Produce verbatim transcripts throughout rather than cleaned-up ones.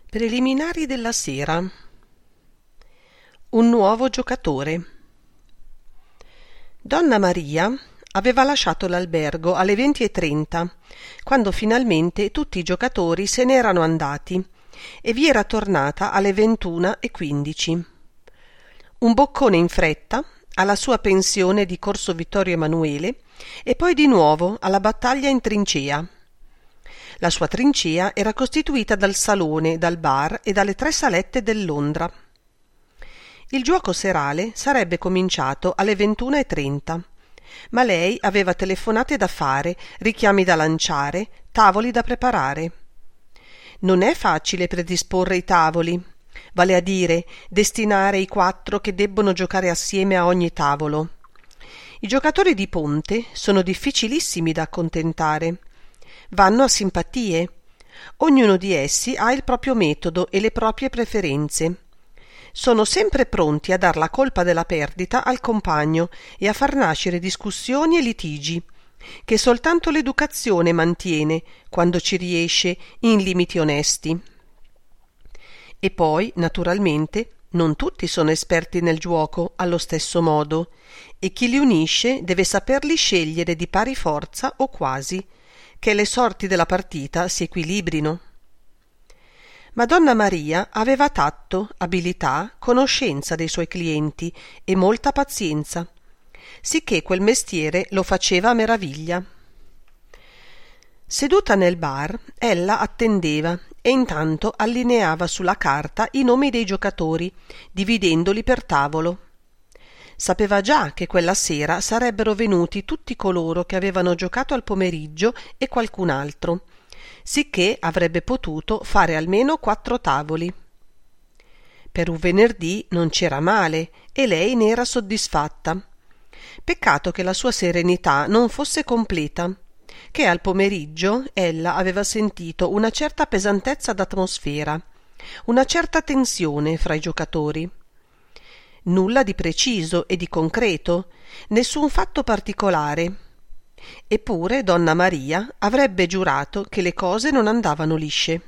Preliminari della sera. Un nuovo giocatore. Donna Maria aveva lasciato l'albergo alle venti e trenta, quando finalmente tutti i giocatori se ne erano andati, e vi era tornata alle ventuno e quindici. Un boccone in fretta alla sua pensione di Corso Vittorio Emanuele e poi di nuovo alla battaglia in trincea. La sua trincea era costituita dal salone, dal bar e dalle tre salette del Londra. Il giuoco serale sarebbe cominciato alle ventuno e trenta, ma lei aveva telefonate da fare, richiami da lanciare, tavoli da preparare. Non è facile predisporre i tavoli, vale a dire destinare i quattro che debbono giocare assieme a ogni tavolo. I giocatori di ponte sono difficilissimi da accontentare. Vanno a simpatie. Ognuno di essi ha il proprio metodo e le proprie preferenze. Sono sempre pronti a dar la colpa della perdita al compagno e a far nascere discussioni e litigi, che soltanto l'educazione mantiene, quando ci riesce, in limiti onesti. E poi, naturalmente, non tutti sono esperti nel giuoco allo stesso modo, e chi li unisce deve saperli scegliere di pari forza o quasi, che le sorti della partita si equilibrino. Ma Donna Maria aveva tatto, abilità, conoscenza dei suoi clienti e molta pazienza, sicché quel mestiere lo faceva a meraviglia. Seduta nel bar, ella attendeva e intanto allineava sulla carta i nomi dei giocatori, dividendoli per tavolo. Sapeva già che quella sera sarebbero venuti tutti coloro che avevano giocato al pomeriggio e qualcun altro, sicché avrebbe potuto fare almeno quattro tavoli. Per un venerdì non c'era male e lei ne era soddisfatta. Peccato che la sua serenità non fosse completa, che al pomeriggio ella aveva sentito una certa pesantezza d'atmosfera, una certa tensione fra i giocatori. Nulla di preciso e di concreto, nessun fatto particolare. Eppure Donna Maria avrebbe giurato che le cose non andavano lisce.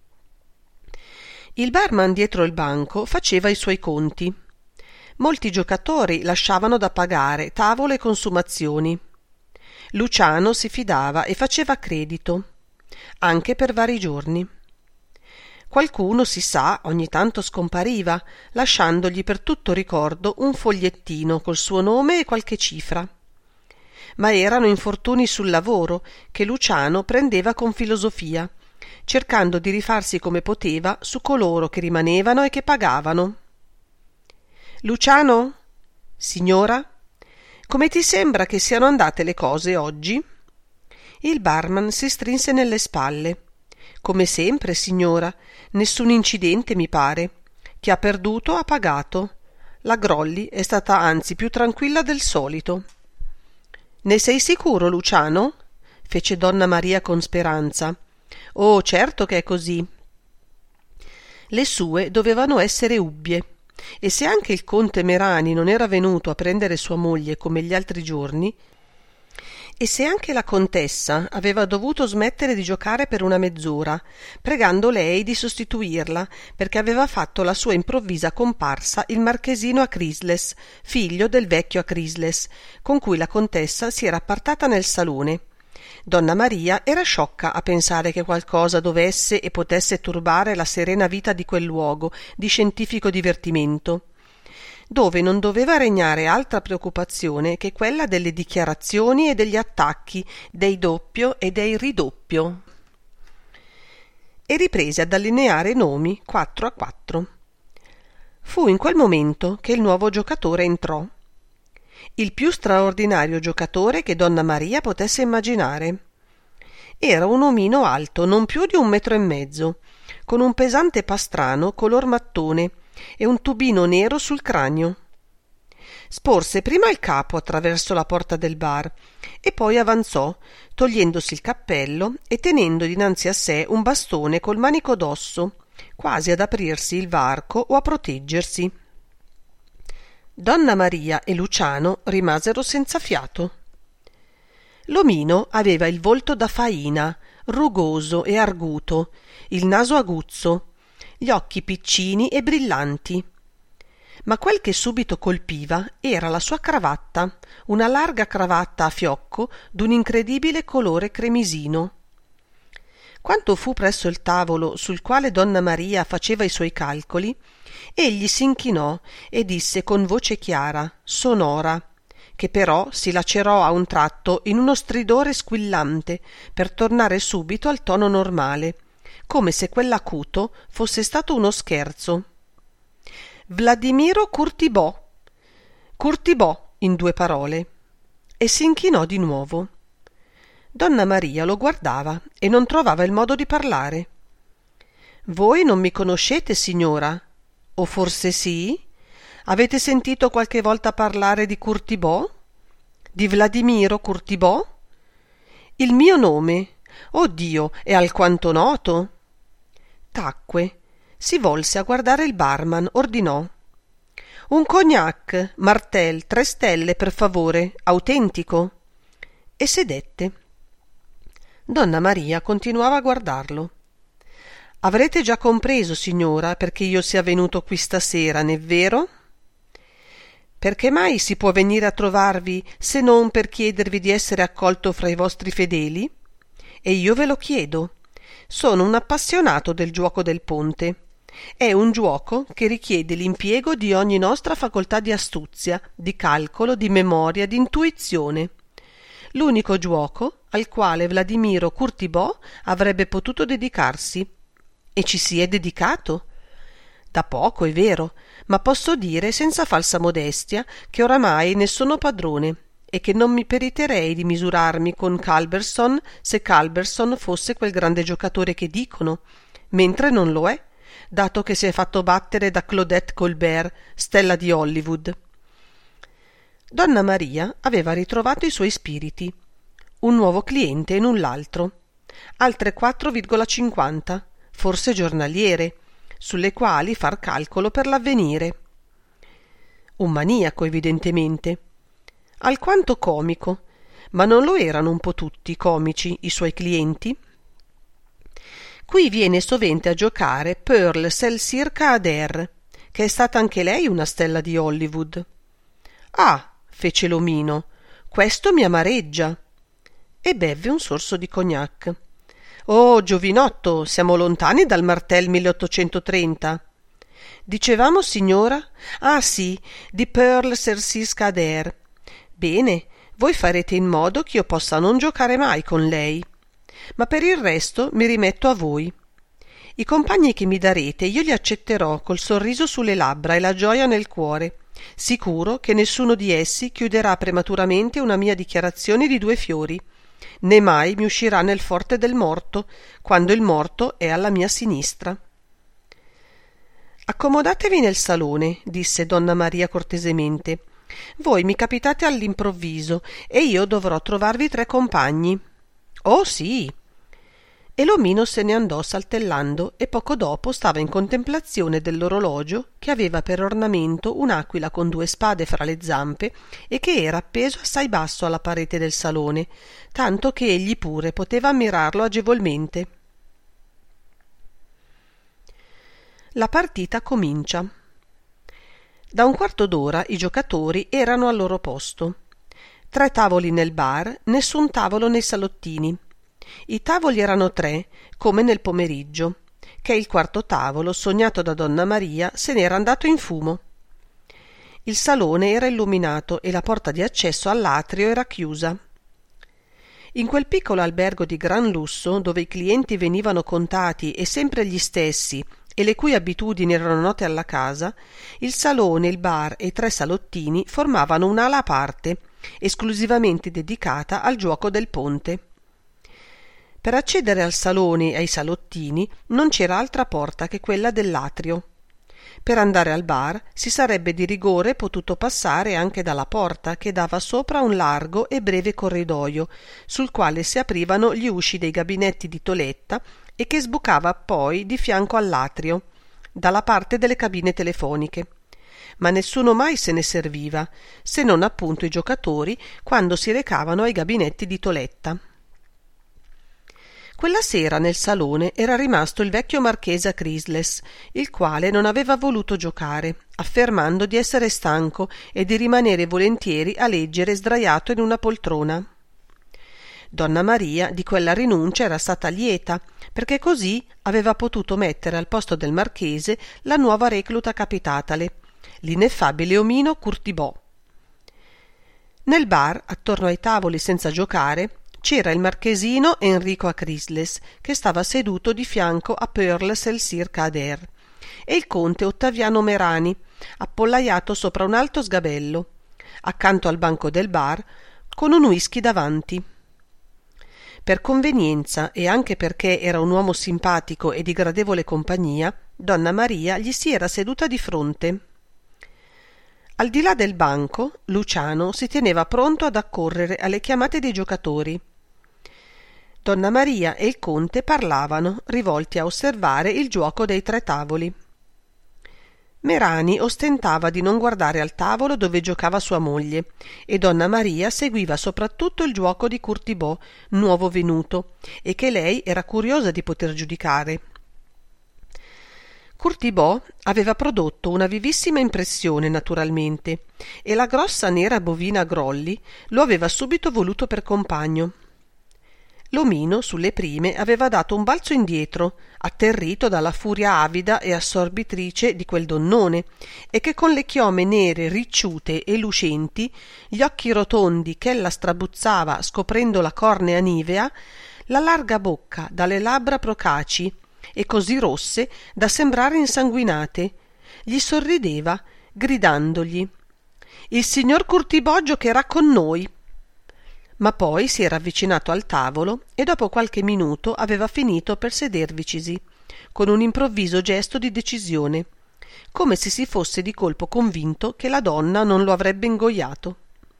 Il barman dietro il banco faceva i suoi conti. Molti giocatori lasciavano da pagare tavolo e consumazioni. Luciano si fidava e faceva credito, anche per vari giorni. Qualcuno, si sa, ogni tanto scompariva, lasciandogli per tutto ricordo un fogliettino col suo nome e qualche cifra. Ma erano infortuni sul lavoro che Luciano prendeva con filosofia, cercando di rifarsi come poteva su coloro che rimanevano e che pagavano. «Luciano? Signora? Come ti sembra che siano andate le cose oggi?» Il barman si strinse nelle spalle. «Come sempre, signora, nessun incidente mi pare. Chi ha perduto ha pagato. La Grolli è stata anzi più tranquilla del solito». «Ne sei sicuro, Luciano?» fece Donna Maria con speranza. «Oh, certo che è così». Le sue dovevano essere ubbie, e se anche il conte Merani non era venuto a prendere sua moglie come gli altri giorni, e se anche la contessa aveva dovuto smettere di giocare per una mezz'ora, pregando lei di sostituirla, perché aveva fatto la sua improvvisa comparsa il marchesino Acrisles, figlio del vecchio Acrisles, con cui la contessa si era appartata nel salone. Donna Maria era sciocca a pensare che qualcosa dovesse e potesse turbare la serena vita di quel luogo di scientifico divertimento, dove non doveva regnare altra preoccupazione che quella delle dichiarazioni e degli attacchi, dei doppio e dei ridoppio. E riprese ad allineare nomi quattro a quattro. Fu in quel momento che il nuovo giocatore entrò. Il più straordinario giocatore che Donna Maria potesse immaginare. Era un omino alto non più di un metro e mezzo, con un pesante pastrano color mattone e un tubino nero sul cranio. Sporse prima il capo attraverso la porta del bar e poi avanzò, togliendosi il cappello e tenendo dinanzi a sé un bastone col manico d'osso, quasi ad aprirsi il varco o a proteggersi. Donna Maria e Luciano rimasero senza fiato. L'omino aveva il volto da faina, rugoso e arguto, il naso aguzzo, gli occhi piccini e brillanti. Ma quel che subito colpiva era la sua cravatta, una larga cravatta a fiocco d'un incredibile colore cremisino. Quando fu presso il tavolo sul quale donna Maria faceva i suoi calcoli, egli s'inchinò e disse con voce chiara, sonora, che però si lacerò a un tratto in uno stridore squillante per tornare subito al tono normale, come se quell'acuto fosse stato uno scherzo. Vladimiro Curtibò, Curtibò in due parole, e s'inchinò di nuovo. Donna Maria lo guardava e non trovava il modo di parlare. Voi non mi conoscete, signora? O forse sì? Avete sentito qualche volta parlare di Curtibò? Di Vladimiro Curtibò? Il mio nome? Oh Dio, è alquanto noto. Tacque, si volse a guardare il barman, ordinò: un cognac, Martel, tre stelle, per favore, autentico. E sedette. Donna Maria continuava a guardarlo. Avrete già compreso, signora, perché io sia venuto qui stasera, n'è vero? Perché mai si può venire a trovarvi se non per chiedervi di essere accolto fra i vostri fedeli? E io ve lo chiedo. Sono un appassionato del giuoco del ponte. È un giuoco che richiede l'impiego di ogni nostra facoltà di astuzia, di calcolo, di memoria, di intuizione. L'unico giuoco al quale Vladimiro Curtibò avrebbe potuto dedicarsi. E ci si è dedicato? Da poco, è vero, ma posso dire senza falsa modestia che oramai ne sono padrone e che non mi periterei di misurarmi con Culberson se Culberson fosse quel grande giocatore che dicono, mentre non lo è, dato che si è fatto battere da Claudette Colbert, stella di Hollywood. Donna Maria aveva ritrovato i suoi spiriti. Un nuovo cliente e null'altro. Altre quattro virgola cinquanta, forse giornaliere, sulle quali far calcolo per l'avvenire. Un maniaco, evidentemente. Alquanto comico, ma non lo erano un po' tutti comici i suoi clienti? Qui viene sovente a giocare Pearl Celsirca Adair, che è stata anche lei una stella di Hollywood. Ah, fece l'omino, questo mi amareggia. E bevve un sorso di cognac. Oh, giovinotto, siamo lontani dal Martel milleottocentotrenta. Dicevamo, signora? Ah sì, di Pearl Celsirca Adair. Bene, voi farete in modo che io possa non giocare mai con lei. Ma per il resto mi rimetto a voi. I compagni che mi darete io li accetterò col sorriso sulle labbra e la gioia nel cuore, sicuro che nessuno di essi chiuderà prematuramente una mia dichiarazione di due fiori, né mai mi uscirà nel forte del morto, quando il morto è alla mia sinistra. Accomodatevi nel salone, disse donna Maria cortesemente. Voi mi capitate all'improvviso e io dovrò trovarvi tre compagni. Oh sì! E l'omino se ne andò saltellando e poco dopo stava in contemplazione dell'orologio che aveva per ornamento un'aquila con due spade fra le zampe e che era appeso assai basso alla parete del salone, tanto che egli pure poteva ammirarlo agevolmente. La partita comincia. Da un quarto d'ora i giocatori erano al loro posto. Tre tavoli nel bar, nessun tavolo nei salottini. I tavoli erano tre, come nel pomeriggio, che il quarto tavolo, sognato da donna Maria, se n'era andato in fumo. Il salone era illuminato e la porta di accesso all'atrio era chiusa. In quel piccolo albergo di gran lusso, dove i clienti venivano contati e sempre gli stessi, e le cui abitudini erano note alla casa, il salone, il bar e i tre salottini formavano un'ala a parte, esclusivamente dedicata al giuoco del ponte. Per accedere al salone e ai salottini non c'era altra porta che quella dell'atrio. Per andare al bar si sarebbe di rigore potuto passare anche dalla porta che dava sopra un largo e breve corridoio, sul quale si aprivano gli usci dei gabinetti di Toletta e che sbucava poi di fianco all'atrio, dalla parte delle cabine telefoniche. Ma nessuno mai se ne serviva, se non appunto i giocatori quando si recavano ai gabinetti di Toletta. Quella sera nel salone era rimasto il vecchio marchese Chrysles, il quale non aveva voluto giocare, affermando di essere stanco e di rimanere volentieri a leggere sdraiato in una poltrona. Donna Maria di quella rinuncia era stata lieta, perché così aveva potuto mettere al posto del marchese la nuova recluta capitatale, l'ineffabile omino Curtibò. Nel bar, attorno ai tavoli senza giocare, c'era il marchesino Enrico Chrysles, che stava seduto di fianco a Pearl Selsir Kader, e il conte Ottaviano Merani, appollaiato sopra un alto sgabello, accanto al banco del bar, con un whisky davanti. Per convenienza e anche perché era un uomo simpatico e di gradevole compagnia, donna Maria gli si era seduta di fronte. Al di là del banco, Luciano si teneva pronto ad accorrere alle chiamate dei giocatori. Donna Maria e il conte parlavano, rivolti a osservare il giuoco dei tre tavoli. Merani ostentava di non guardare al tavolo dove giocava sua moglie, e donna Maria seguiva soprattutto il giuoco di Curtibò, nuovo venuto, e che lei era curiosa di poter giudicare. Curtibò aveva prodotto una vivissima impressione, naturalmente, e la grossa nera bovina Grolli lo aveva subito voluto per compagno. L'omino, sulle prime, aveva dato un balzo indietro, atterrito dalla furia avida e assorbitrice di quel donnone, e che con le chiome nere ricciute e lucenti, gli occhi rotondi ch'ella strabuzzava scoprendo la cornea nivea, la larga bocca dalle labbra procaci e così rosse da sembrare insanguinate, gli sorrideva, gridandogli: «Il signor Curtibò giocherà con noi!» Ma poi si era avvicinato al tavolo e dopo qualche minuto aveva finito per sedervicisi, con un improvviso gesto di decisione, come se si fosse di colpo convinto che la donna non lo avrebbe ingoiato.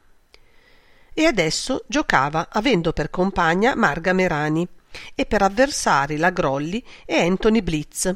E adesso giocava avendo per compagna Marga Merani e per avversari la Grolli e Anthony Blitz.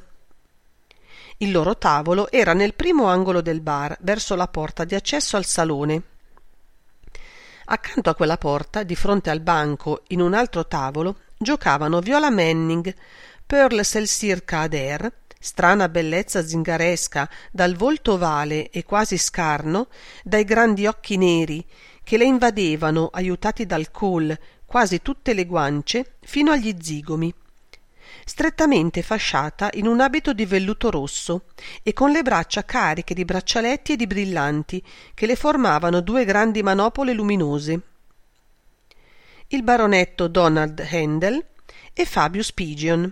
Il loro tavolo era nel primo angolo del bar, verso la porta di accesso al salone. Accanto a quella porta, di fronte al banco, in un altro tavolo, giocavano Viola Manning, Pearl Selsir Kader, strana bellezza zingaresca, dal volto ovale e quasi scarno, dai grandi occhi neri, che le invadevano, aiutati dal kohl, quasi tutte le guance, fino agli zigomi, strettamente fasciata in un abito di velluto rosso e con le braccia cariche di braccialetti e di brillanti che le formavano due grandi manopole luminose. Il baronetto Donald Handel e Fabius Pigeon.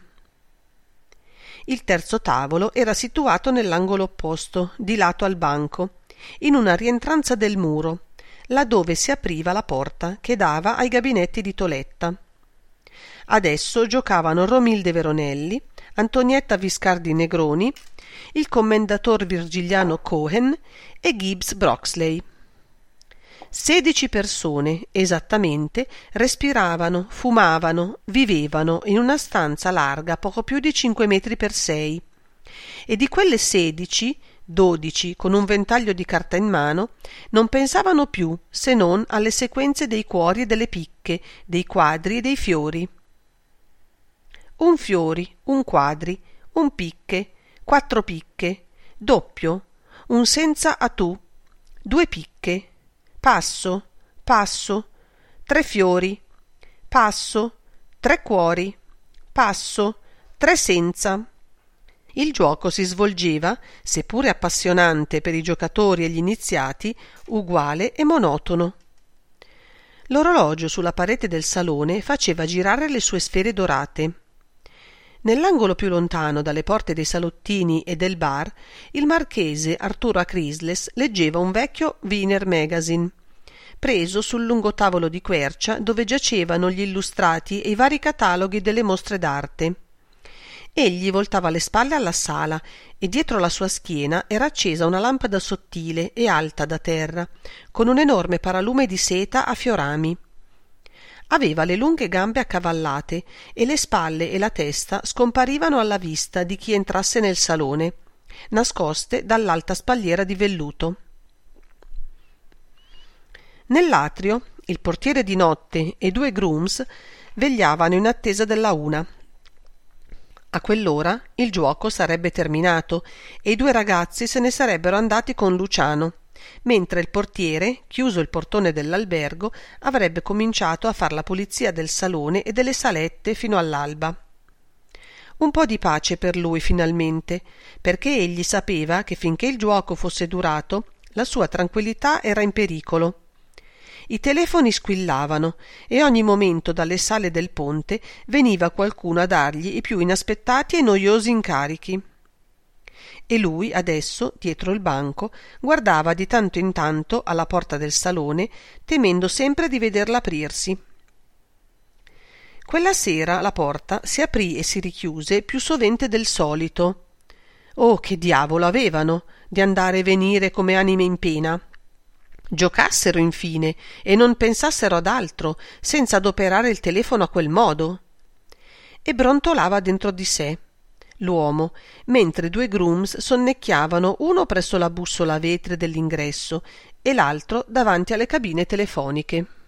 Il terzo tavolo era situato nell'angolo opposto, di lato al banco, in una rientranza del muro, laddove si apriva la porta che dava ai gabinetti di Toletta. Adesso giocavano Romilde Veronelli, Antonietta Viscardi Negroni, il commendator Virgiliano Cohen e Gibbs Broxley. Sedici persone, esattamente, respiravano, fumavano, vivevano in una stanza larga poco più di cinque metri per sei. E di quelle sedici, dodici con un ventaglio di carta in mano, non pensavano più se non alle sequenze dei cuori e delle picche, dei quadri e dei fiori. Un fiori, un quadri, un picche, quattro picche, doppio, un senza a tu, due picche, passo, passo, tre fiori, passo, tre cuori, passo, tre senza. Il gioco si svolgeva, seppure appassionante per i giocatori e gli iniziati, uguale e monotono. L'orologio sulla parete del salone faceva girare le sue sfere dorate. Nell'angolo più lontano dalle porte dei salottini e del bar, il marchese Arturo Chrysles leggeva un vecchio Wiener Magazine, preso sul lungo tavolo di quercia dove giacevano gli illustrati e i vari cataloghi delle mostre d'arte. Egli voltava le spalle alla sala e dietro la sua schiena era accesa una lampada sottile e alta da terra, con un enorme paralume di seta a fiorami. Aveva le lunghe gambe accavallate e le spalle e la testa scomparivano alla vista di chi entrasse nel salone, nascoste dall'alta spalliera di velluto. Nell'atrio, il portiere di notte e due grooms vegliavano in attesa della una. A quell'ora il giuoco sarebbe terminato e i due ragazzi se ne sarebbero andati con Luciano, mentre il portiere, chiuso il portone dell'albergo, avrebbe cominciato a far la pulizia del salone e delle salette fino all'alba. Un po' di pace per lui finalmente, perché egli sapeva che finché il giuoco fosse durato la sua tranquillità era in pericolo. I telefoni squillavano e ogni momento dalle sale del ponte veniva qualcuno a dargli i più inaspettati e noiosi incarichi. E lui adesso, dietro il banco, guardava di tanto in tanto alla porta del salone, temendo sempre di vederla aprirsi. Quella sera la porta si aprì e si richiuse più sovente del solito. Oh, che diavolo avevano di andare e venire come anime in pena! Giocassero infine e non pensassero ad altro, senza adoperare il telefono a quel modo. E brontolava dentro di sé l'uomo, mentre due grooms sonnecchiavano, uno presso la bussola a vetri dell'ingresso e l'altro davanti alle cabine telefoniche.